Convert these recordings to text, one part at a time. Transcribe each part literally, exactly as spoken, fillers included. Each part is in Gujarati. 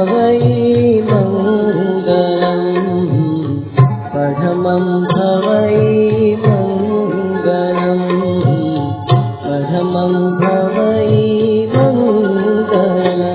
भवै मङ्गलम् परमं भवै मङ्गलम् परमं भवै मङ्गलम्।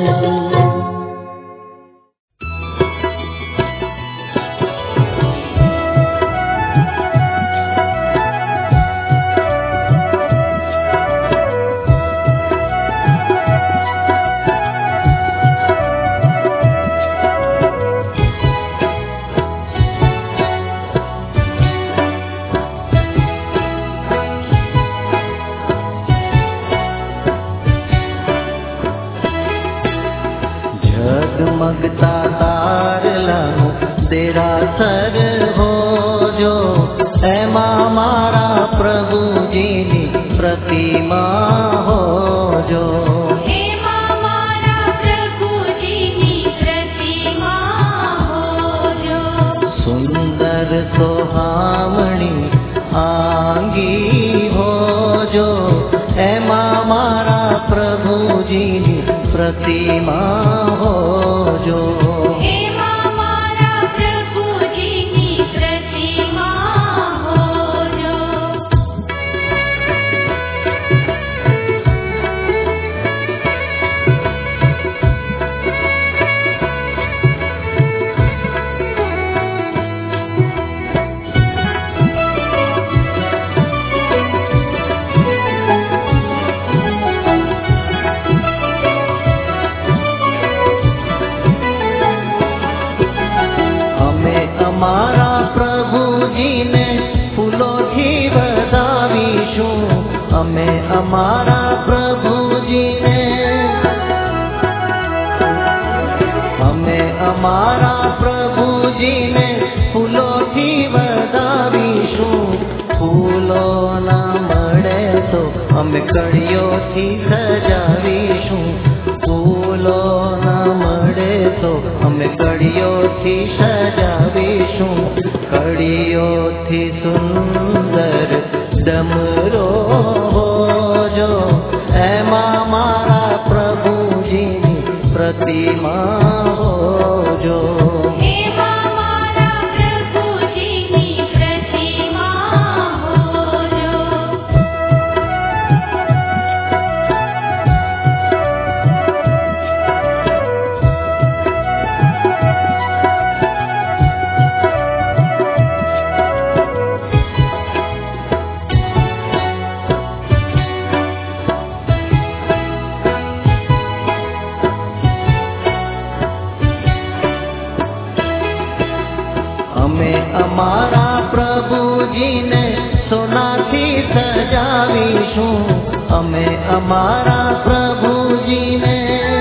जगमगता तारलाओ देरासर हो जो, एमां मारा प्रभुजीनी प्रतिमा हो जो। एमां मारा प्रभुजीनी प्रतिमा हो जो। सुंदर सोहामणी आंगी हो जो, एमां मारा प्रभुजीनी प्रतिमा हो जो। एमां मारा प्रभुजीनी प्रतिमा हो जो। અમારા પ્રભુજીને ફૂલોથી વધાવીશું, અમે અમારા પ્રભુજીને અમે અમારા પ્રભુજીને ફૂલોથી વધાવીશું। ફૂલો ના મળે તો અમે કળીઓથી સજાવીશું, ફૂલો ના મળે તો અમે કળીઓથી સજાવીશું। કળીઓથી સુંદર ડમરો હોજો, એમાં મારા પ્રભુજીની प्रतिमा होजो। एमां मारा प्रभुजीनी प्रतिमा होजो। અમે અમારા પ્રભુજીને સોનાથી સજાવીશું, અમે અમારા પ્રભુજીને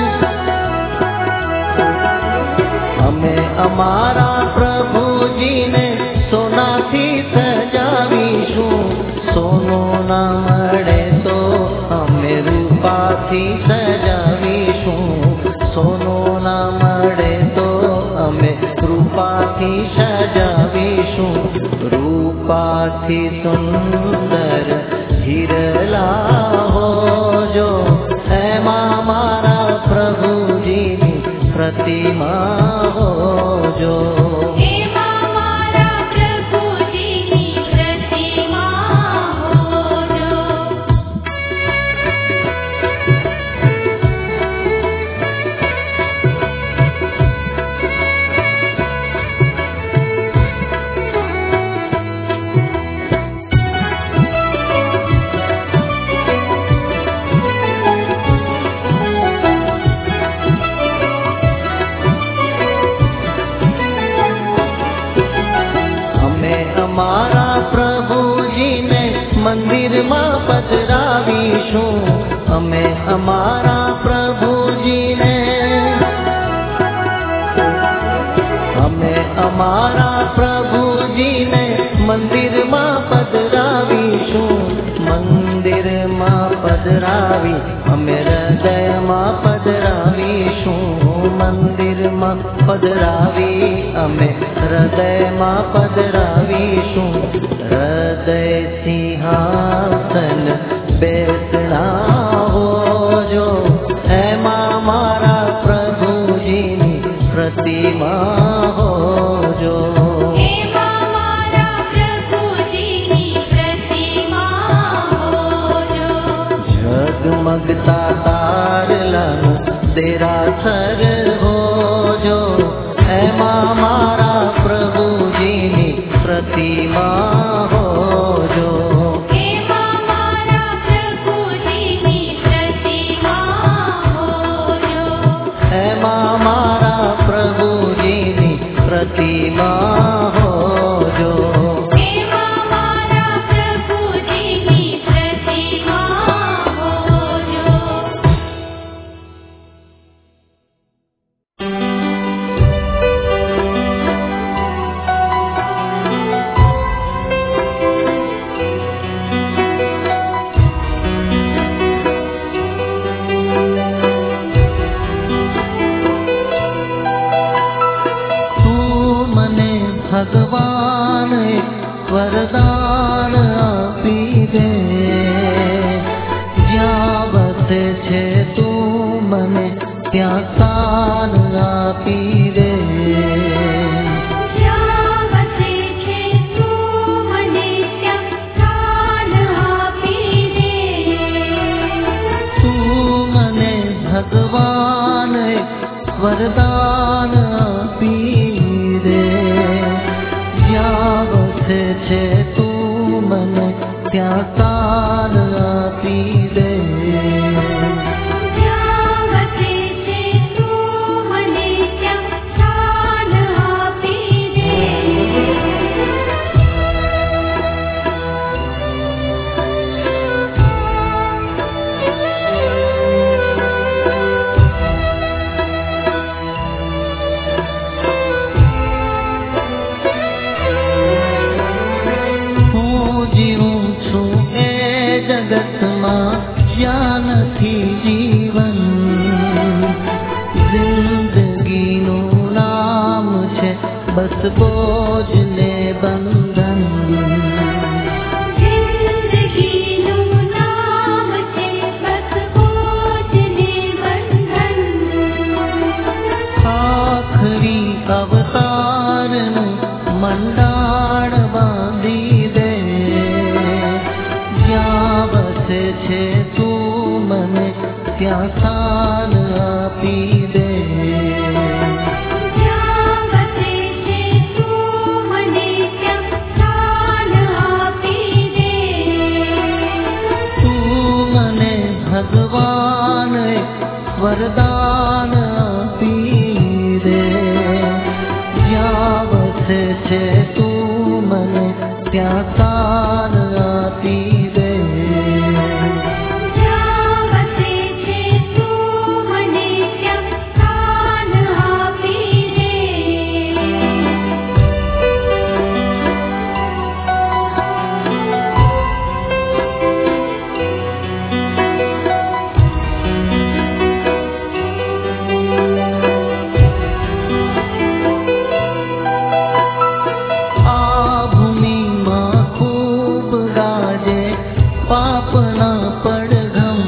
અમે અમારા પ્રભુજીને સોનાથી સજાવીશું। સોનું ના મળે તો અમે રૂપાથી સજાવીશું, સોનું ના મળે તો અમે રૂપાથી સજાવીશું। રૂપાથી સુંદર હિરલા હોજો, એમાં મારા પ્રભુજીની प्रतिमा होजो। एमां मारा प्रभुजीनी प्रतिमा होजो। અમારા પ્રભુજીને મંદિરમાં પધરાવીશું, અમે અમારા પ્રભુજીને અમે અમારા પ્રભુજીને મંદિરમાં પધરાવીશું। મંદિરમાં પધરાવી અમે હૃદયમાં પધરાવીશું, મંદિરમાં પધરાવી અમે હૃદયમાં પધરાવીશું। હૃદય સિંહાસન બેસણા હોજો, એમાં મારા પ્રભુજીની प्रतिमा होजो। એમાં મારા પ્રભુજીની પ્રતિમા હોજો। જગમગતા તારલાનું દેરાસર હોજો, એમાં મારા પ્રભુજીની પ્રતિમા હોજો। એમાં મારા પ્રભુજીની પ્રતિમા હોજો। એમાં મારા પ્રભુજીની પ્રતિમા હોજો। એમાં મારા પ્રભુજીની પ્રતિમા હોજો। તું મને ભગવાન એક વરદાન આપી દે, જ્યાં વસે છે તું મને ત્યાં સ્થાન આપી દે। જ્યાં વસે છે તું મને ત્યાં સ્થાન આપી દે। તું મને ભગવાન એક વરદાન આપી દે, જ્યાં વસે છે તું મને ત્યાં સ્થાન આપી દે। જ્યાં વસે છે તું મને ત્યાં સ્થાન આપી દે। હું જીવું છું એ જગતમાં જ્યાં નથી જીવન, જિંદગીનું નામ છે બસ બોજ ને બંધન। જિંદગીનું નામ છે બસ બોજ ને બંધન। આખરી અવતારનું મંડાણ બાંધી દે, જ્યાં વસે છે તું મને ત્યાં સ્થાન આપી દે। જ્યાં વસે છે તું મને ત્યાં સ્થાન આપી દે। તું મને ભગવાન એક વરદાન આપી દે, જ્યાં વસે છે તું મને ત્યાં સ્થાન આપી દે। જ્યાં વસે છે તું મને ત્યાં સ્થાન આપી દે। આ ભૂમિમાં ખૂબ ગાજે પાપના પડઘમ,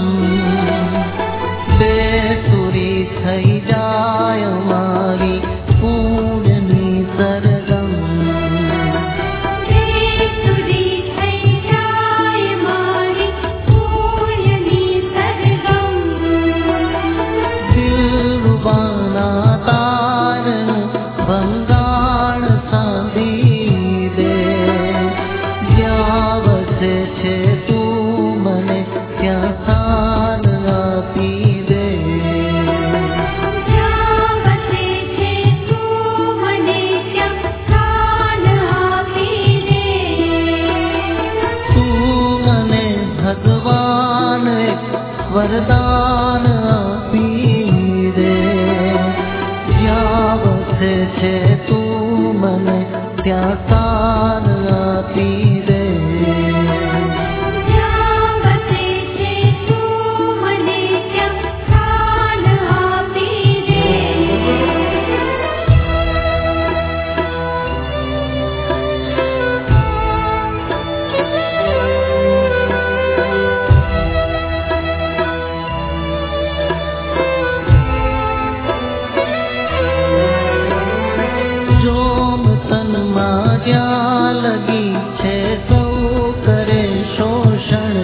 બેસુરી થઈ જાય મારી પુણ્યની સરગમ। બેસુરી થઈ જાય મારી પુણ્યની સરગમ। દિલરુબાના તારનું ભંગાણ સાંધી દે, જ્યાં વસે છે તું મને ત્યાં સ્થાન આપી દે। જ્યાં વસે છે તું મને ત્યાં સ્થાન આપી દે। તું મને ભગવાન એક વરદાન આપી દે, જ્યાં વસે છે તું મને ત્યાં સ્થાન આપી દે। જ્યાં વસે છે તું મને ત્યાં સ્થાન આપી દે। ત્યાં લગી છે સૌ કરે શોષણ,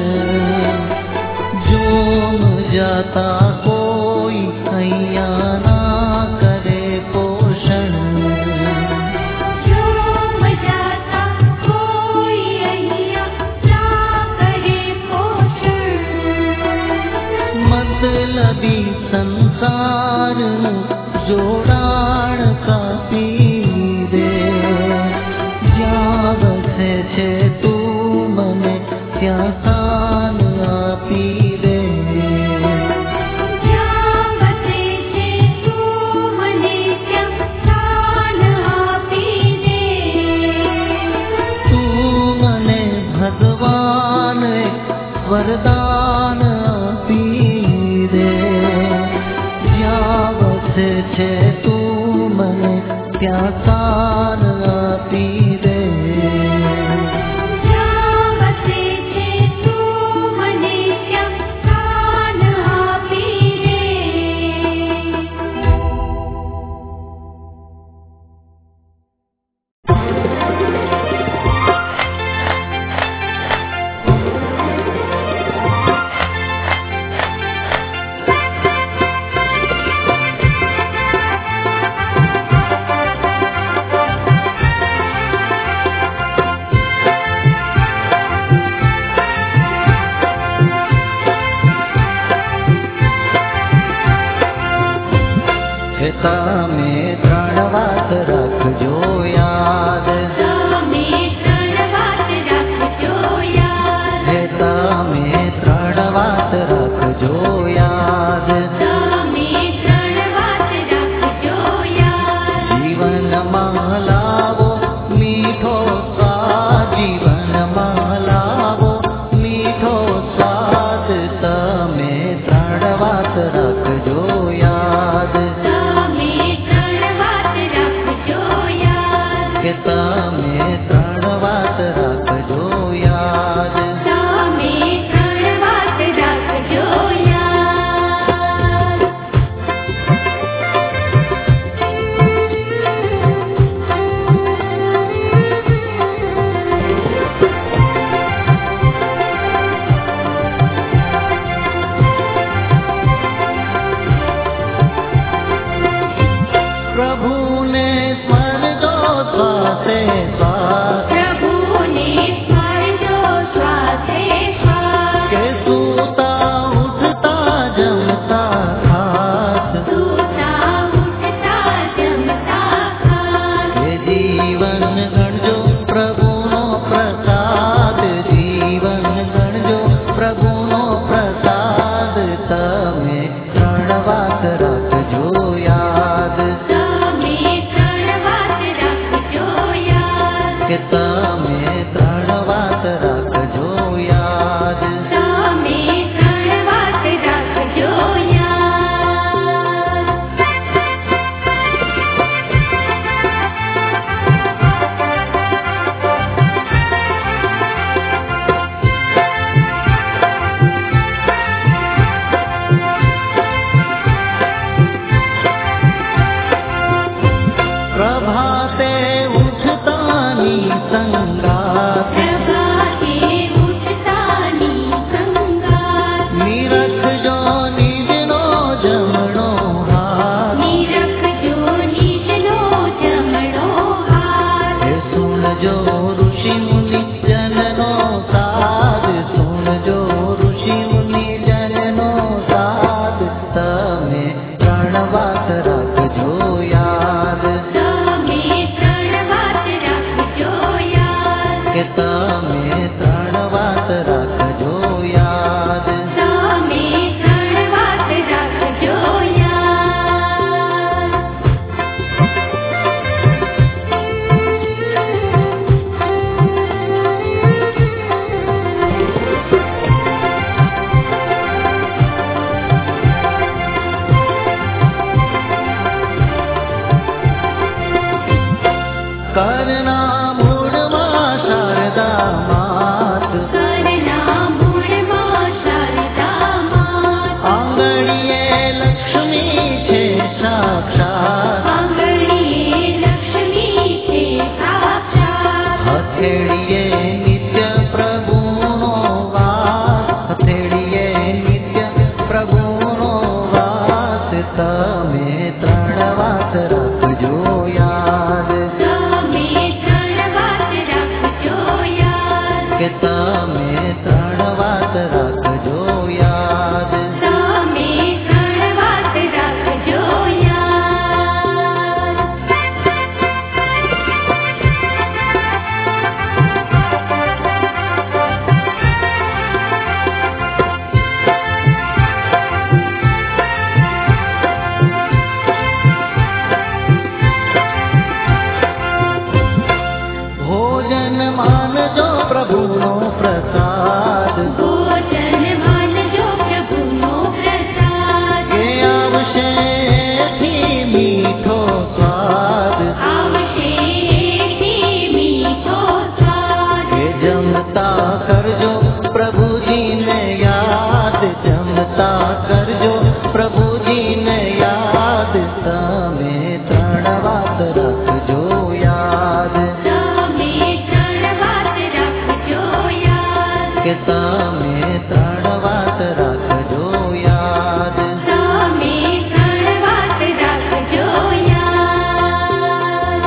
જોમ જાતા કોઈ અહીંયા ના કરે પોષણ. જોમ જાતા કોઈ અહીંયા ના કરે પોષણ. મતલબી સંસારનું જોડાણ કાપી દે, જ્યાં વસે છે તું મને ત્યાં સ્થાન આપી દે. જ્યાં વસે છે તું મને ત્યાં સ્થાન આપી દે. તું મને ભગવાન વરદાન આપી દે, જ્યાં વસે છે તું મને ત્યાં સ્થાન આપી દે. જ્યાં વસે છે તું મને ત્યાં સ્થાન આપી દે. તમે ત્રણ વાત રાખજો યાદ, તમે ત્રણ વાત રાખજો યાદ. હે તમે ત્રણ વાત રાખજો યાદ. તમે ત્રણ વાત રાખજો યાદ. જીવનમાં લાવો મીઠો સ્વાદ, જીવનમાં લાવો મીઠો સ્વાદ. તમે ત્રણ વાત રાખજો યાદ, તમે ત્રણ વાત રાખજો યાદ. કે તમે ત્રણ વાત રાખજો યાદ. તમે ત્રણ વાત રાખજો યાદ. પ્રભુને સ્મરજો શ્વાસે શ્વાસ, પ્રભુને સ્મરજો શ્વાસે શ્વાસ. કે સૂતા ઉઠતા જમતા ખાસ, સૂતા ઉઠતા જમતા ખાસ. કે જીવન ગણજો પ્રભુનો પ્રસાદ, જીવન ગણજો પ્રભુનો પ્રસાદ. તમે ત્રણ વાત રાખજો યાદ, તમે ત્રણ વાત રાખજો યાદ. કે તમે ત્રણ વાત રાખજો યાદ. તમે ત્રણ વાત રાખજો યાદ. પ્રભાતે ઉઠતાની રાખજો યાદ તમે ત્રણ વાત રાખજો યાદ કે તમે ત્રણ વાત રાખજો યાદ તમે ત્રણ વાત રાખજો યાદ ભોજન માનજો પ્રભુનો પ્રસાદ ભોજન માનજો પ્રભુનો પ્રસાદ કે આવશે એથી મીઠો સ્વાદ આવશે એથી મીઠો સ્વાદ કે જમતા કરજો પ્રભુજીને યાદ જમતા કરજો પ્રભુજીને યાદ તમે ત્રણ વાત રાખજો યાદ તમે ત્રણ વાત રાખજો યાદ કે તમે ત્રણ વાત રાખજો યાદ તમે ત્રણ વાત રાખજો યાદ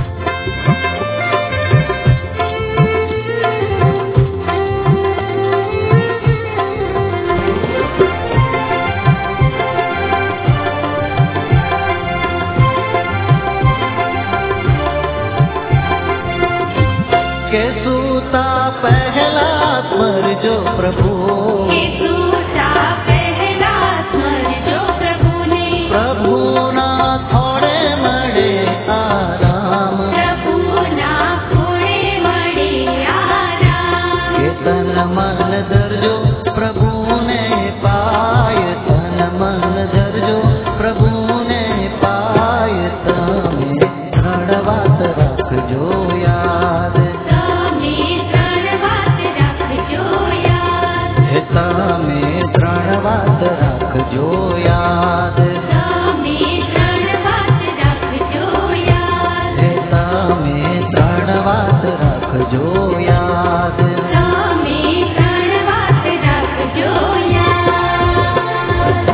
કે સૂતા પહેલા સ્મરજો પ્રભુ કે સૂતા પહેલા સ્મરજો પ્રભુને પ્રભુના થોડે મળે આરામ પ્રભુના ખોળે મળે આરામ કે તન મન ધરજો પ્રભુને પાય તન મન ધરજો પ્રભુને પાય તમે ત્રણ વાત રાખજો યાદ તમે ત્રણ વાત રાખજો યાદ હે તમે ત્રણ વાત રાખજો યાદ તમે ત્રણ વાત રાખજો યાદ હે તમે ત્રણ વાત રાખજો યાદ તમે ત્રણ વાત રાખજો યાદ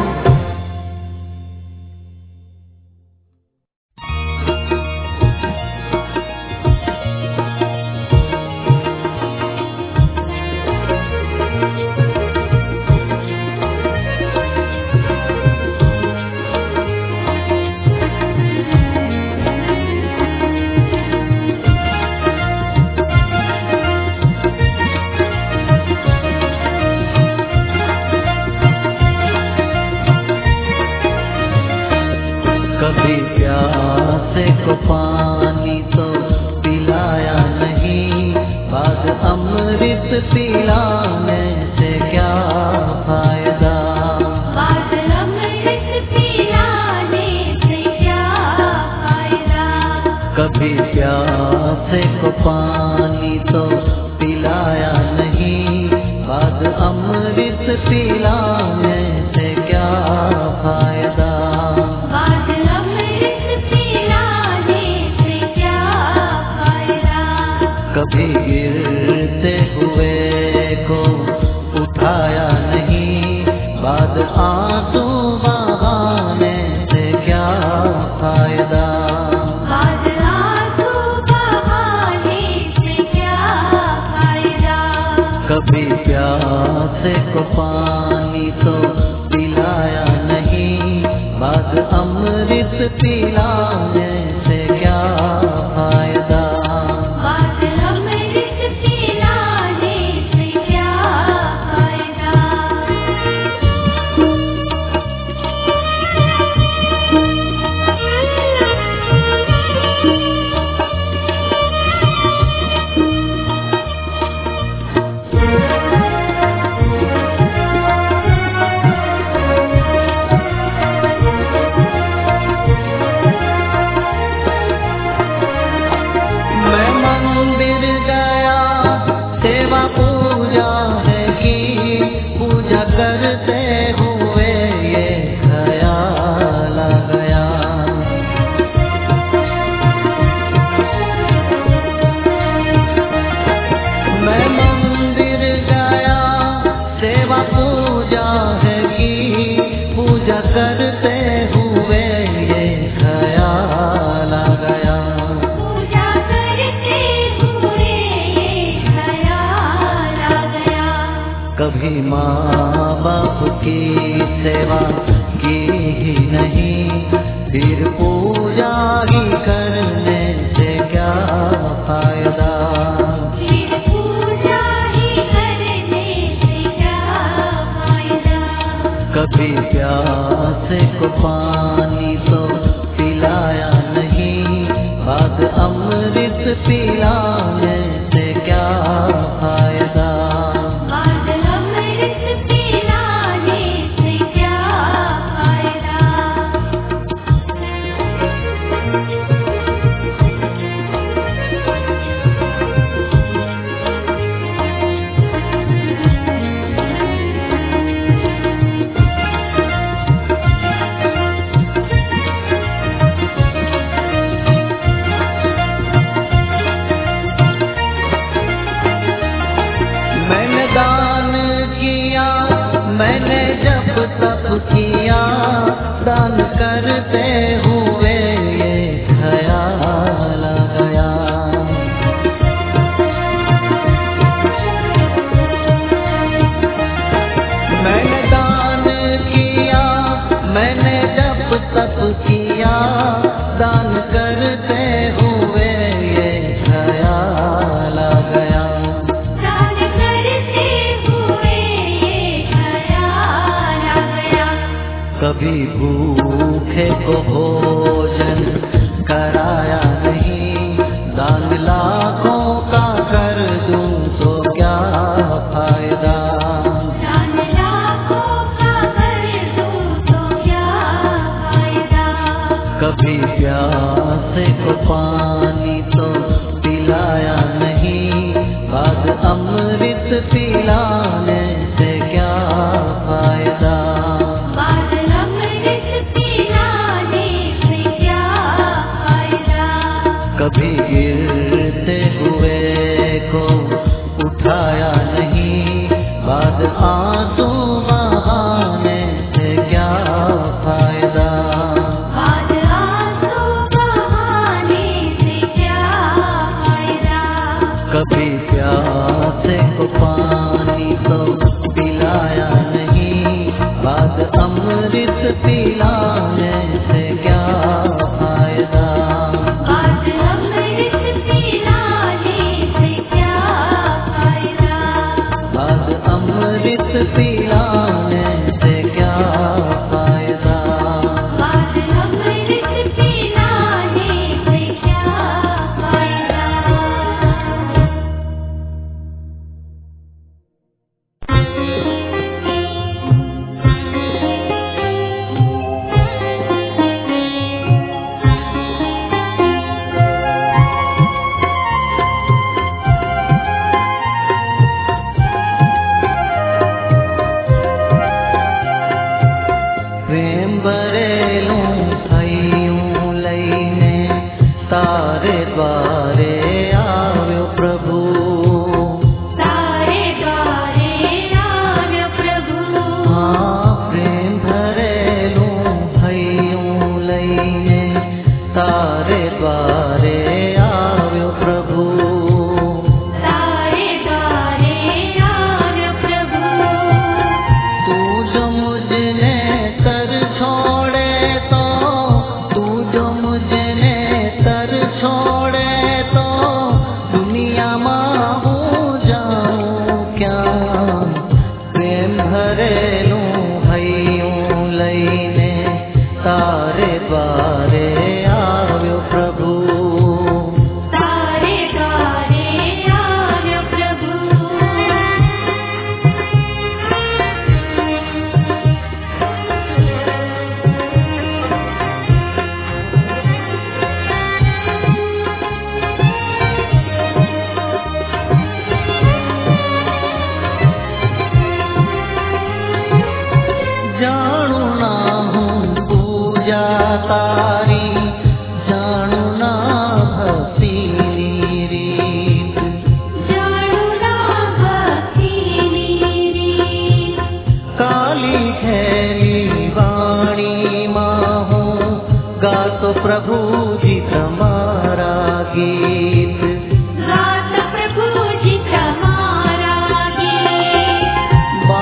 कभी प्यासे को पानी तो पिलाया नहीं बाद अमृत पिलाने से क्या फायदा बात अमृत पिलाने से क्या फायदा कभी प्यासे को पानी तो पिलाया नहीं बाद अमृत पिलाने से क्या फायदा बात अमृत पिलाने से क्या फायदा कभी गिरते हुए को उठाया नहीं बाद आंसू बहाने से क्या फायदा बात आंसू बहाने से क्या फायदा कभी प्यासे को पानी तो पिलाया नहीं बाद अमृत पिलाने से क्या फायदा बात अमृत पिलाने से क्या फायदा कभी माँ बाप की सेवा की ही नहीं, फिर पूजा ही करने से क्या फायदा। फिर पूजा ही करने से क्या फायदा। कभी प्यासे को पानी तो पिलाया नहीं, बाद अमृत पिलाने से क्या फायदा। बाद अमृत पिलाने से क्या फायदा। मैंने दान किया, मैंने जब तप किया, दान करते हुए ये ख्याल आ गया। मैंने दान किया, मैंने जब तप किया, दान करते हुए ये ख्याल आ गया। दान करते हुए ये ख्याल आ गया। कभी भूखे को भोजन कराया नहीं, दान लाखों का कर दूं तो क्या फायदा। दान लाखों का कर दूं तो क्या फायदा। कभी प्यासे को पानी तो पिलाया नहीं, बाद अमृत पिलाने से क्या फायदा। बाद अमृत पिलाने से क्या फायदा। कभी गिरते हुए को उठाया नहीं, बाद आंसू बहाने से क्या फायदा। बाद आंसू बहाने से क्या फायदा। कभी प्यासे को पानी तो पिलाया नहीं, बाद अमृत पिलाने से क्या फायदा। बाद अमृत पिलाने से क्या फायदा। बाद अमृत पिलाने से क्या फायदा। बाद अमृत पिलाने से क्या फायदा। प्रेम बरेलूं थयूं लईने, तारे द्वारे आव्यो प्रभु। तारे द्वारे आव्यो प्रभु। हाँ प्रेम भरेलूं थयूं लईने, तारे द्वारे आव्यो प्रभु। तारे द्वारे आव्यो प्रभु। तू जो मुझने तर छोड़े तो, तू जो मुझने तर छोड़े तो, दुनिया माहूँ जाऊँ क्या। प्रेम भरेलूं हयूं लईने, तारे द्वारे आव्यो प्रभु। तारे द्वारे आव्यो प्रभु। जानू ना हूँ पूजा तारी, जानू ना भक्ति रीत। जानू ना भक्ति रीत। काली खैली वाणी माहू, गातो प्रभु जी तुम्हारा गीत। गात प्रभु जी तुम्हारा गीत।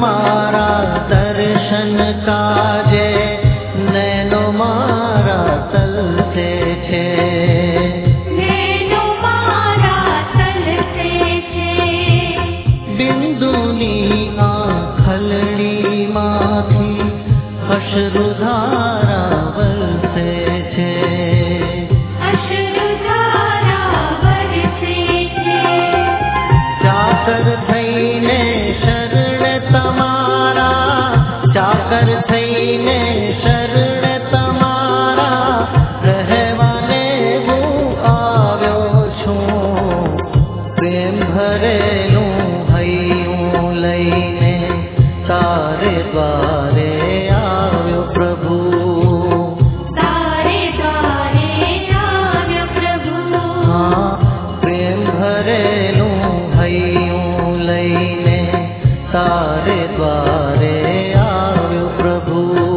તમારા દર્શન કાજે નૈનો મારા તલસે છે, નૈનો મારા તલસે છે. બિંદુની આંખલડીમાંથી અશ્રુધારા વરસે છે, અશ્રુધારા વરસે છે. ચાકર થઈને શરણ તમારા, ચાકર થઈને શરણ તમારા, રહેવાને હું આવ્યો છું. પ્રેમ ભરેલું હૈયું લઈને તારે દ્વારે આવ્યો પ્રભુ, તારે દ્વારે આવ્યો પ્રભુ. હા પ્રેમ ભરેલું હૈયું લઈને તારે દ્વારે આવ્યો પ્રભુ,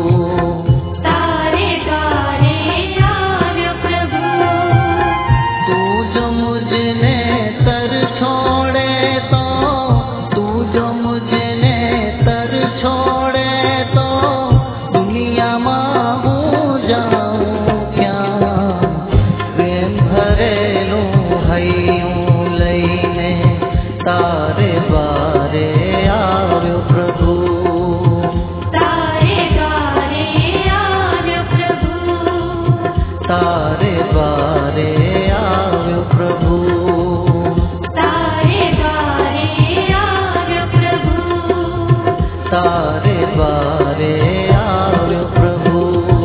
તારે દ્વારે આવ્યો પ્રભુ. તું જો મુझने तर छोड़े तो, तू जो मुझने तर छोड़े तो दुनियाમાં હું જાઉં ક્યાં. પ્રેમ ભરેલું હૈયું લઈને તારે દ્વારે આવ્યો પ્રભુ, તારે દ્વારે આવ્યો પ્રભુ. તારે દ્વારે આવ્યો પ્રભુ, તારે દ્વારે આવ્યો પ્રભુ. તારે દ્વારે આવ્યો પ્રભુ.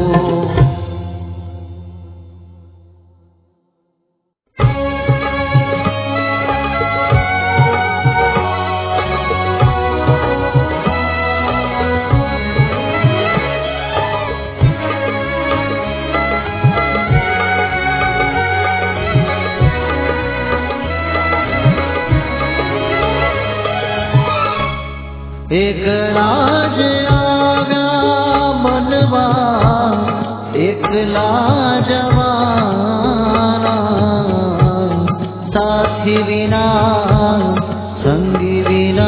એકલા જ આવ્યા મનવા, એકલા જવાના, સાથી વિના સંગી વિના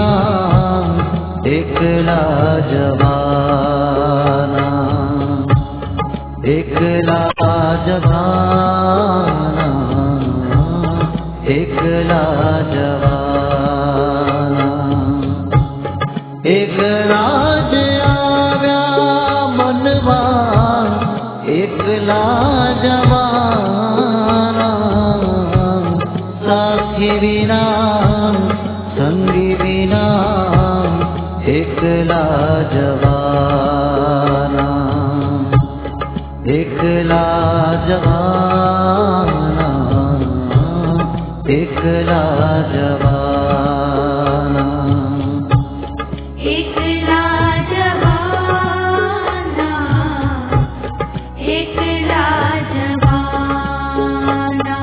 એકલા જવાના, એકલા જવાના, એકલા જવાના. એકલા જ આવ્યા મનવા, એકલા જવાના, સાથી વિના સંગી વિના એકલા જવાના, એકલા જવાના, એકલા જવાના. એકલા જવાના, એકલા જવાના.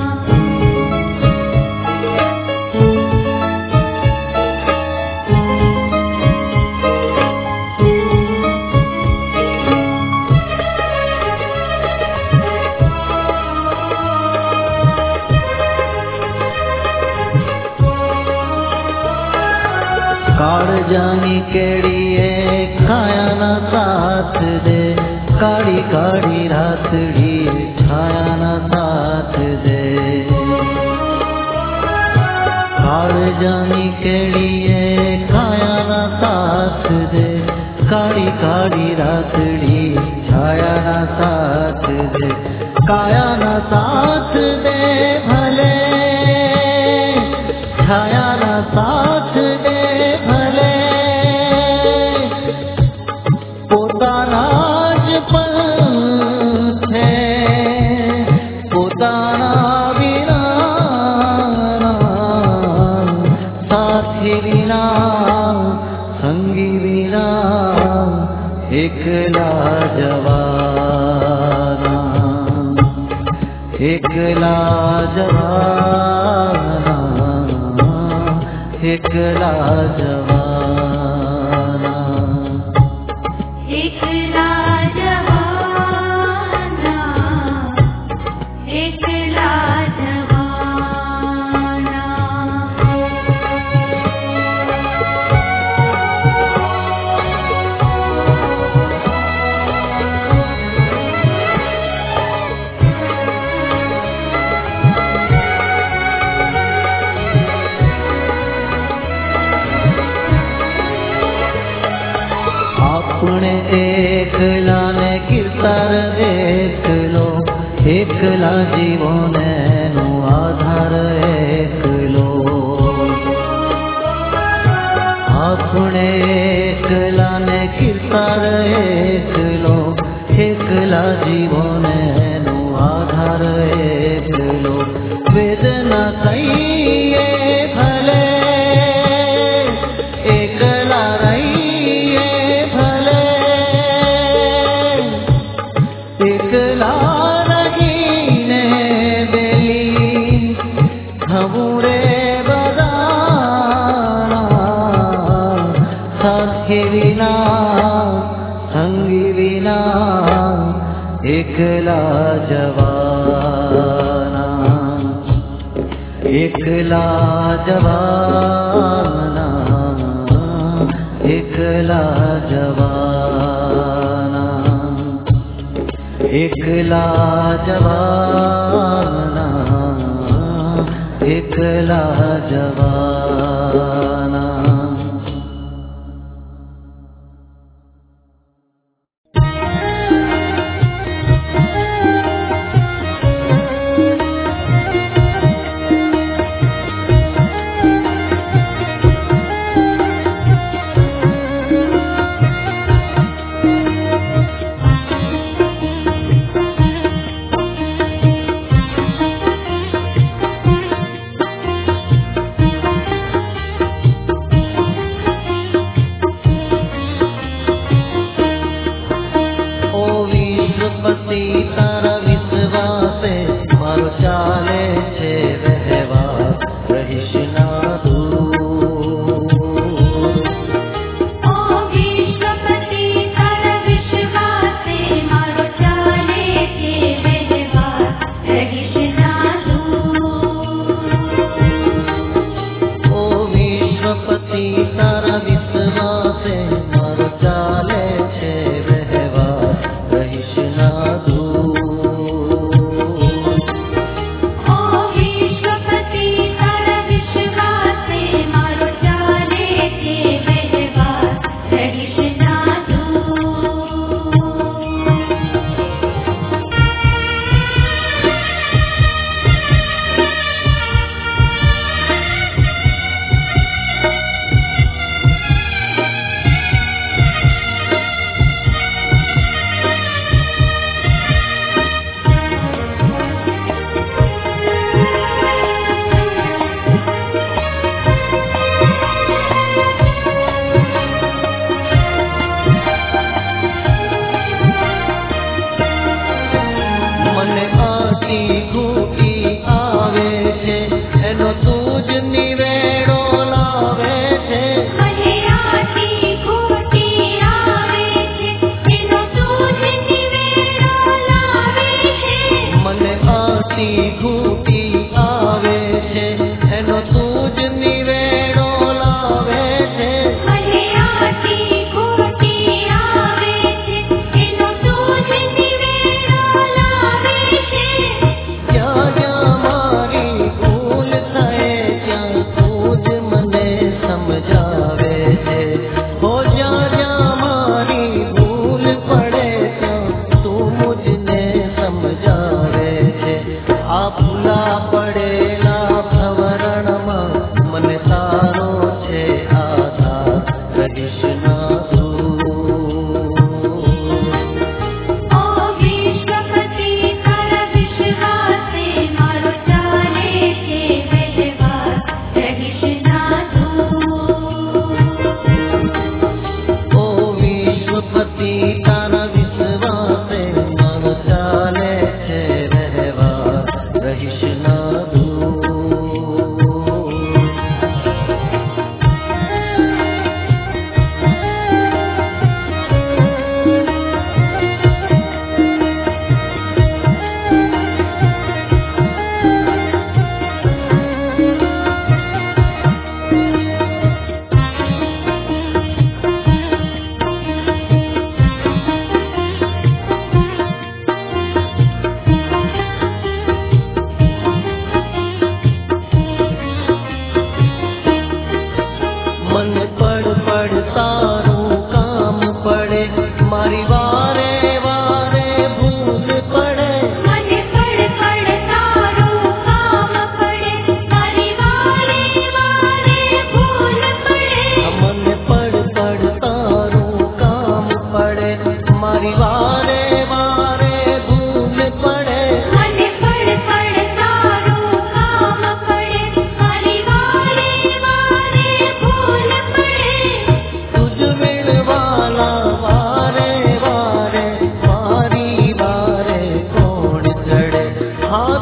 કાળજાની કેડીએ ખાયાના સાથ દે, કાળી કાળી રાતડી છાયાના સાથ દે. કાળજાની કેડીએ ખાયાના સાથ દે, કાળી કાળી રાતડી છાયાના સાથ દે. કાયાના સાથ દે ભલે, છાયાના સાથ દે ભલે, પોતાના જ પંથે પોતાના વિના, સાથી વિના સંગી વિના એકલા જવાના, એકલા જવાના, એકલા જવાના. એકલા જવાના, એકલા જવાના. એકલા જીવોને નો આધાર એકલો, આપણે એકલાને કીર્તાર એકલો, એકલા જીવોને નો આધાર એકલો, વેદના કહીએ ભલે એકલા રહીએ ભલે, એકલા રહીને બેલી થવું રે બધાના, સાથી વિના સંગી વિના એકલા જવાના, એકલા જવાના, એકલા જવાના, એકલા જવાના, એકલા જવાના.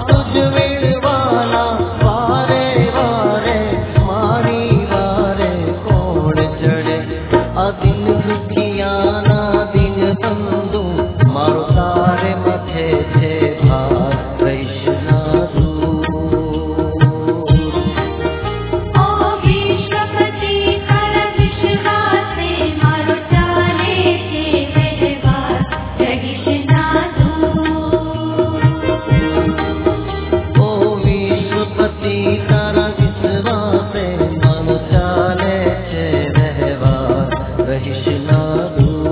तुझ वीणवाला वारे वारे मारी वारे कोण चढ़े आ दिन दुखियाना दिन बंधु मारो तारे मथे छे भार रहीश ना दूर ओ विश्वपति कर विश्वासे मारो चाले छे व्यवहार रहीश ना दूर ओ विश्वपति तारा विश्वासे मारो चाले छे व्यवहार रहीश ना दूर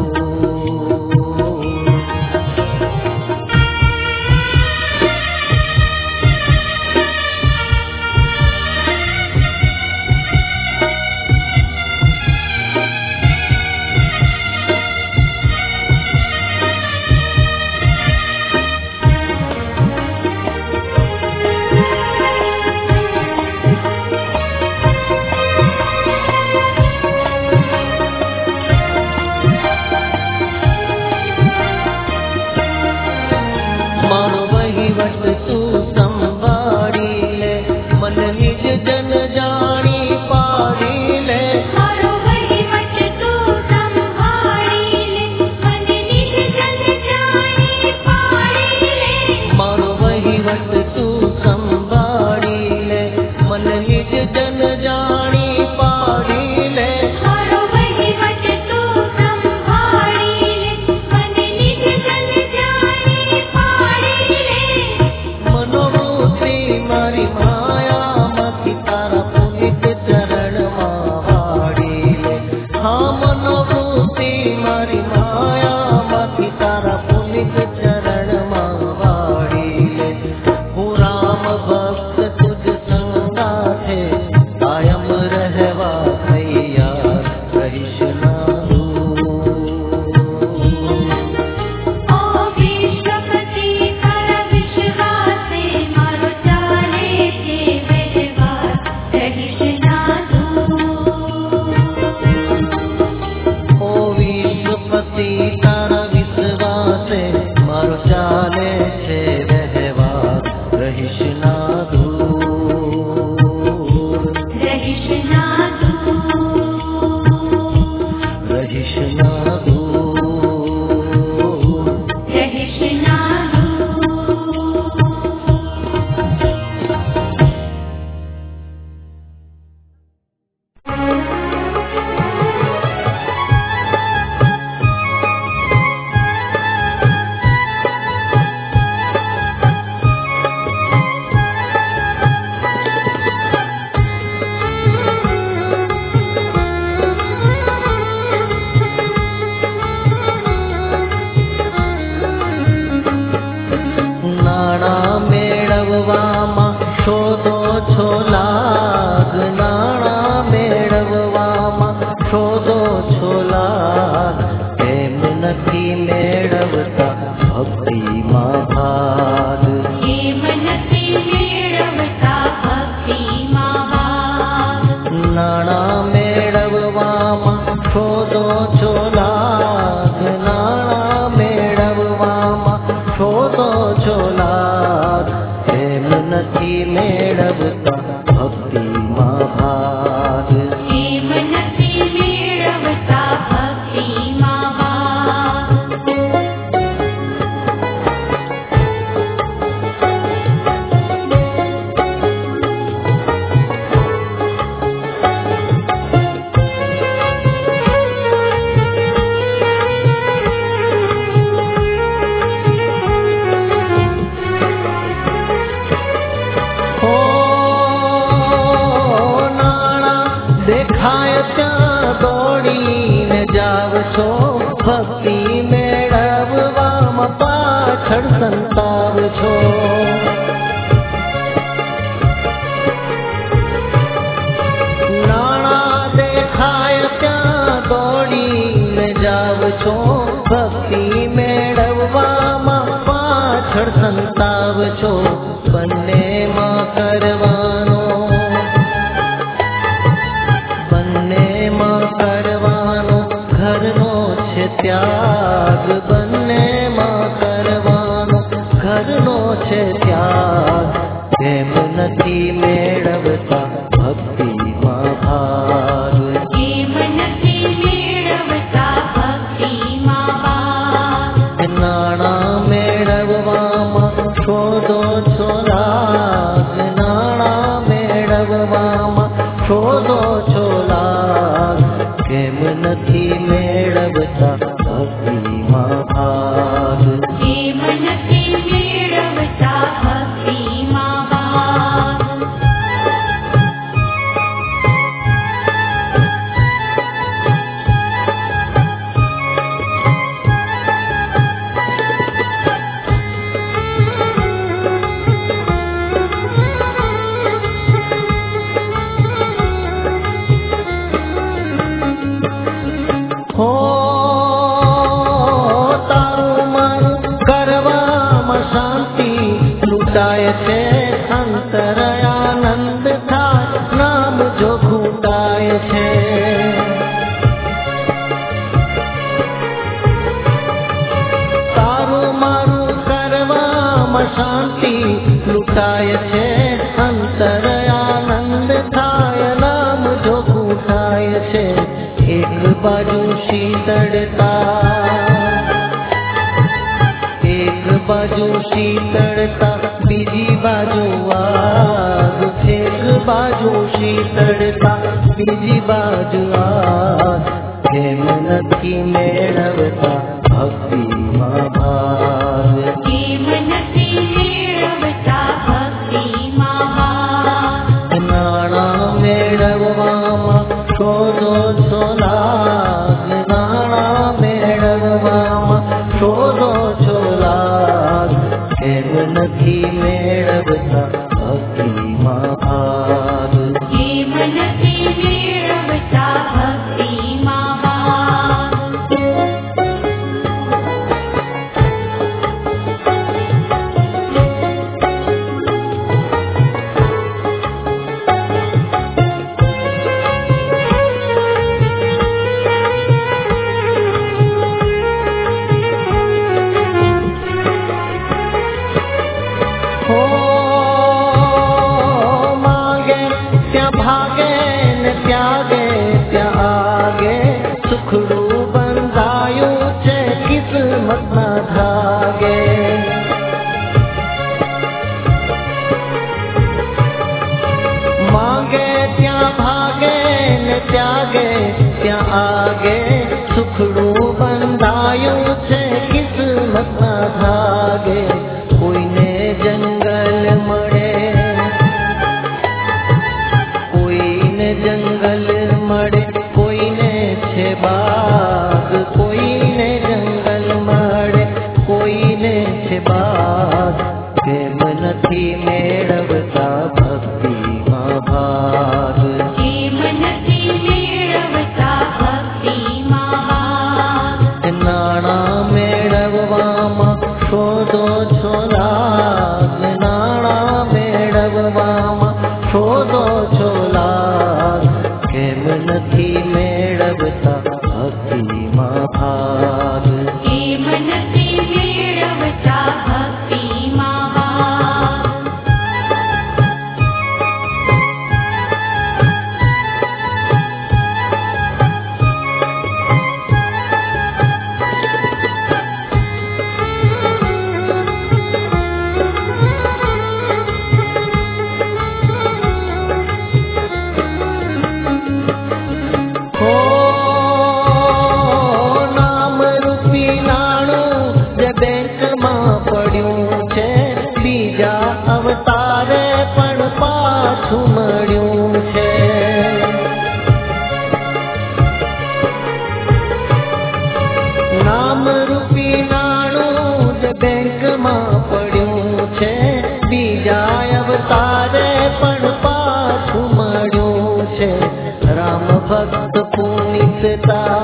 मारो वहीवट तू संभाड़ी ले मन निज जन जानी पाड़ी ले मारो वहीवट तू संभाળી લે मन निज जन जानी पाड़ी ले मारो वहीवट तू संभाड़ी ले मन निज जन जानी पाड़ी ले मारो वहीवट तू संभाળી લે मन निज जन जानी पाड़ी ले मनोवृत्ति मारी माया मथी तारा पुनित चरण वाड़ी ले हाँ मनोवृत्ति मारी माया मथी तारा पुनित चरण वाड़ी ले हूँ राम भक्त तुझ संगा थे कायम रहवा तैयार रहीश ना दूर ओ विश्वपति कर विश्वासे मारो चाले छे व्यवहार रहीश ना दूर ओ विश्वपति तारा विश्वासे मारो चाले छे व्यवहार रहीश ना दूर रहीश ना दूर रहीश ना दूर रहीश ना दूर નાણા મેળવવામાં શોધો છો લાગ નાણા મેળવવામાં શોધો છો લાગ એમ નથી મેળવતા ભક્તિમાં ભાગ हेम नथी मेळवता भक्तिमा भाग નાણા મેળવવામાં શોધો છો લાગ નાણા મેળવવામાં શોધો છો લાગ એમ નથી મેળવતા ભક્તિમાં ભાગ हेम नथी मेळवता भक्तिमा भाग હો નાણા દેખાય ત્યાં દોડીને જાવ છો ભક્તિ મેળવવામાં પાછળ સંતાવ છો નાણા દેખાય ત્યાં દોડીને જાવ છો ભક્તિ મેળવવામાં પાછળ સંતાવ છો બંનેમાં કરવાનો બંનેમાં કરવાનો ઘરનો છે ત્યાગ બંનેમાં કરવાનો ઘરનો છે ત્યાગ નથી મેળવતા ભક્તિમાં ભાગ કેમ નથી મેળવતા ભક્તિમાં ભાગ નાણાં મેળવવામાં શોધો છો લાગ નાણાં મેળવવામાં શોધો છો લાગ કેમ નથી મેળવતા ભક્તિમાં ભાગ કેમ નથી મેળવતા ભક્તિમાં ભાગ હો તારું મારું કરવામાં શાંતિ લૂંટાય છે અંતર આનંદ થાય નામ જો ખૂટાય છે તારું મારું કરવામાં શાંતિ લૂંટાય છે અંતર આનંદ થાય નામ જો ખૂટાય છે એક બાજુ શીતળતા એક બાજુ શીતળતા બીજી બાજુ આગ એક બાજુ શીતળતા બીજી બાજુ આગ કેમ નથી મેળવતા ભક્તિમાં ભાગ કેમ નથી મેળવતા ભક્તિમાં ભાગ નાણાં મેળવવામાં શોધો છો લાગ નાણાં મેળવવામાં શોધો છો લાગ કેમ નથી મેળવતા ભક્તિમાં ભાગ કેમ નથી મેળવતા ભક્તિમાં ભાગ હો માંગે ત્યાં ભાગે ને ત્યાગે ત્યાં આગે સુખડું બંધાયું છે કિસ્મતના ધાગે માંગે ત્યાં ભાગે ને ત્યાગે ત્યાં આગે સુખડું બંધાયું છે કિસ્મતના ધાગે કોઈને જંગલ મળે કોઈને જંગલ મળે કોઈને છે બાગ કોઈને જંગલ મળે કોઈને છે બાગ કેમ નથી મેળવતા ભક્તિમાં ભાગ કેમ નથી મેળવતા ભક્તિમાં ભાગ નાણાં મેળવવામાં શોધો છો લાગ નાણાં મેળવવામાં શોધો છો લાગ કેમ નથી મેળવતા ભક્તિમાં ભાગ કેમ નથી મેળવતા ભક્તિમાં ભાગ હો નામ રૂપી નાણું જે બેંકમાં પડ્યું છે બીજા અવતારે પણ પાછું મળ્યું છે નામ રૂપી નાણું જે બેંકમાં પડ્યું છે બીજા અવતારે પણ પાછું મળ્યું છે રામ ભક્ત પુનિતતા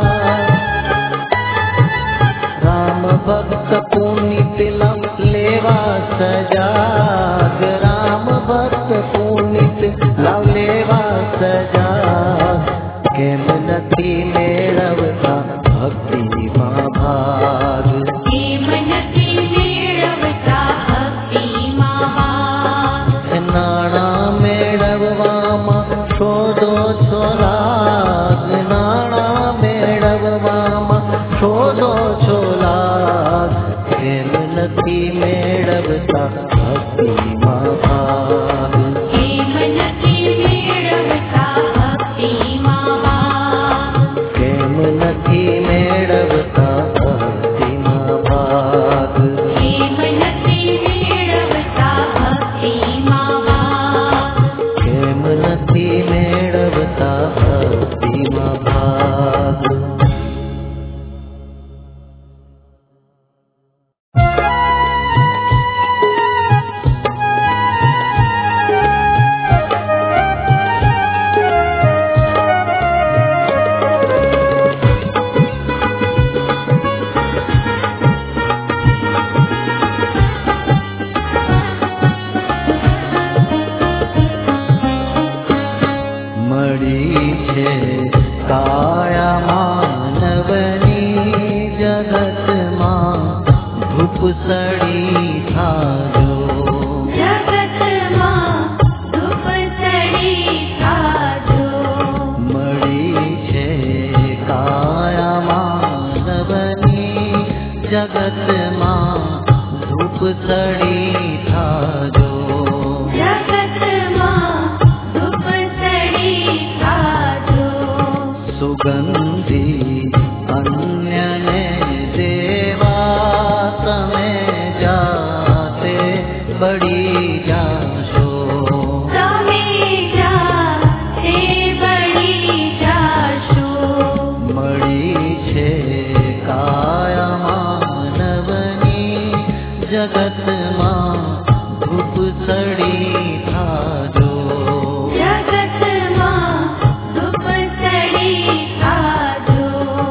રામ ભક્ત પુનિત લેવા સજાગ રામ ભક્ત પુનિત લાવ લેવા સજાગ કેમ નથી મેળવતા ભક્તિમાં ભાગ કેમ નથી મેળવતા ભક્તિમાં ભાગ નાણા છે કાયા માનવની જગતમાં ધૂપ સડી થાજો જગતમાં ધૂપ સડી થાજો મળી છે કાયા માનવની જગતમાં ધૂપ સડી થાજો જગતમાં ધૂપ સડી થાજો સુગંધી અન્યને દેવા તમે જાતે બળી જાશો તમે જાતે બળી જાશો મળી છે કાયા માનવની જગતમાં ધૂપ સડી થાજો જગતમાં ધૂપ સડી થાજો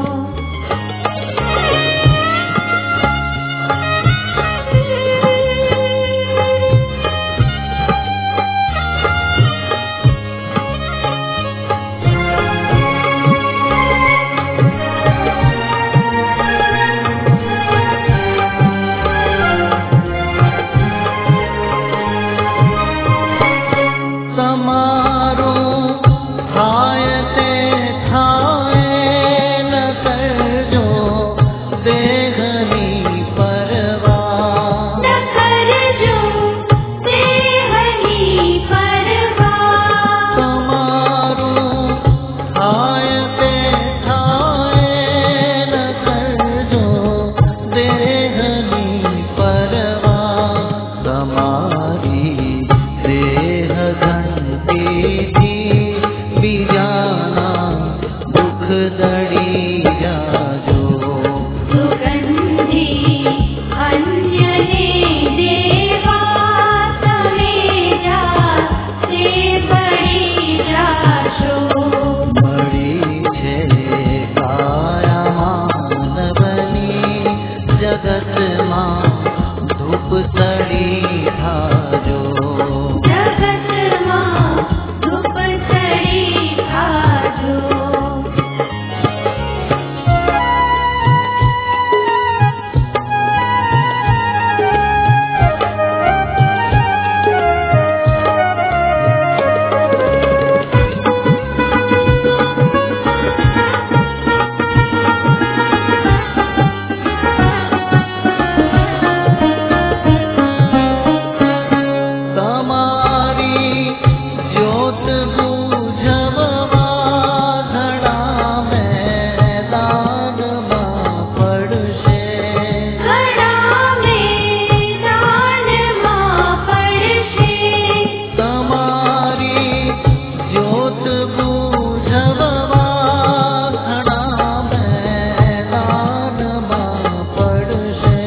તમારું થાય તે થાય ન કરજો દેહની પરવા ન કરજો દેહની પરવા તમારું થાય તે થાય ન કરજો દેહની પરવા તમારી દેહ ઘંટીથી બીજાના દુઃખ દળી જાજો સુગંધી અન્યને દેવા તમે જાતે બળી જાશો મળી છે કાયા માનવની જગતમાં ધૂપ સડી થાજો જગતમાં ધૂપ સડી થાજો તમારી જ્યોત બુઝવવા ઘણા મેદાનમાં પડશે ઘણા મેદાનમાં પડશે તમારી જ્યોત બુઝવવા ઘણા મેદાનમાં પડશે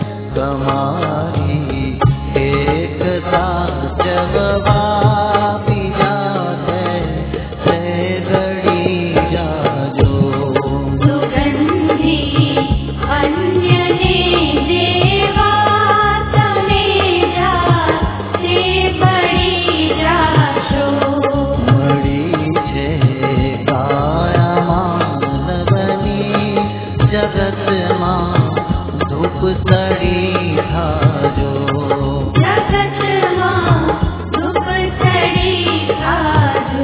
તમારી એકતા જગવા બીજાને તે ગળી જાજો સુગંધી અન્યને દેવા તમે જાતે બળી જાશો મળી છે કાયા માનવની જગતમાં ધૂપ સડી થાજો જગતમાં ધૂપ સડી થાજો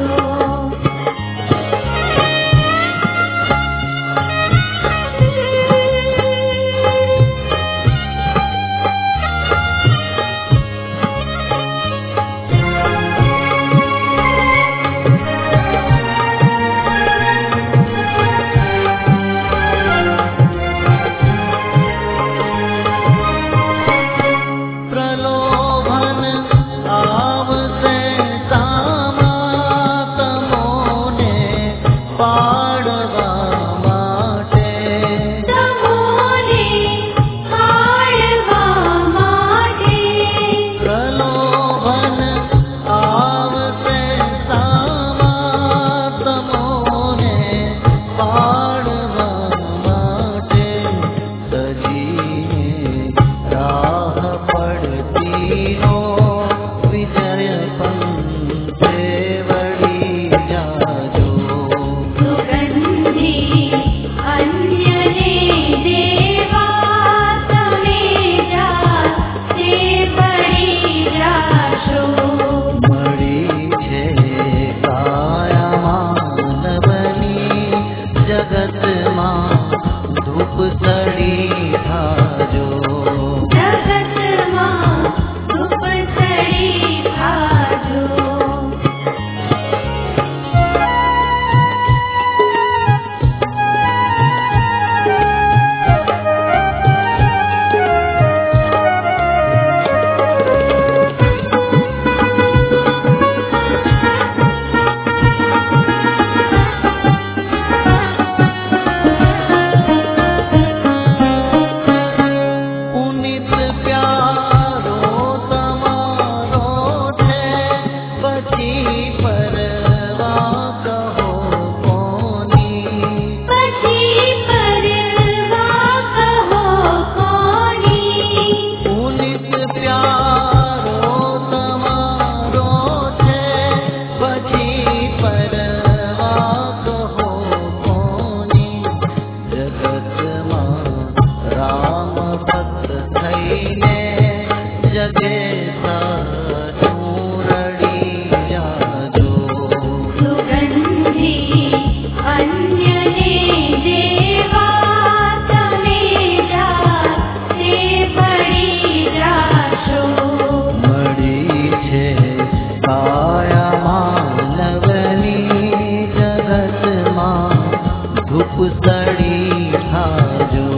કાયા માનવની જગતમાં ધૂપ સડી થાજો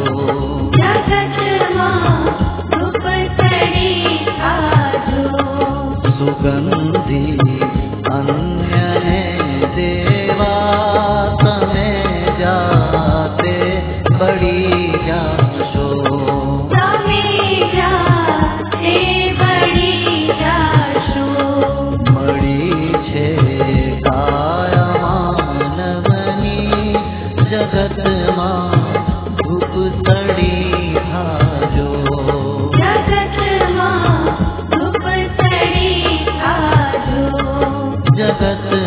જગતમાં ધૂપ સડી થાજો સુગંધી અન્યને દેવા તમે જાતે બળી જાશો તમે જાતે બળી જાશો મળી છે કાયા માનવની જગતમાં ધૂપ સડી થાજો જગતમાં ધૂપ સડી થાજો જગત